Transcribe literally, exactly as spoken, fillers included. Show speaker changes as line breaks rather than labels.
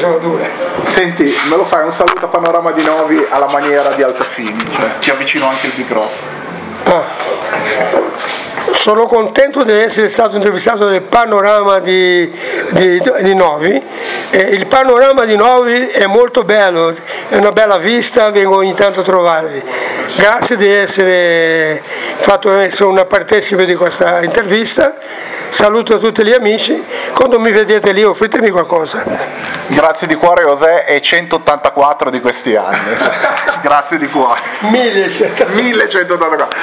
sono due.
Senti, me lo fai un saluto a Panorama di Novi alla maniera di Altafini, cioè ti avvicino anche il microfono.
Ah. Sono contento di essere stato intervistato nel Panorama di, di, di Novi. Eh, il Panorama di Novi è molto bello, è una bella vista, vengo ogni tanto a trovarvi. Grazie di essere fatto essere una partecipe di questa intervista. Saluto tutti gli amici, quando mi vedete lì offritemi qualcosa.
Grazie di cuore José e centottantaquattro di questi anni. Grazie di cuore.
millecentottantaquattro.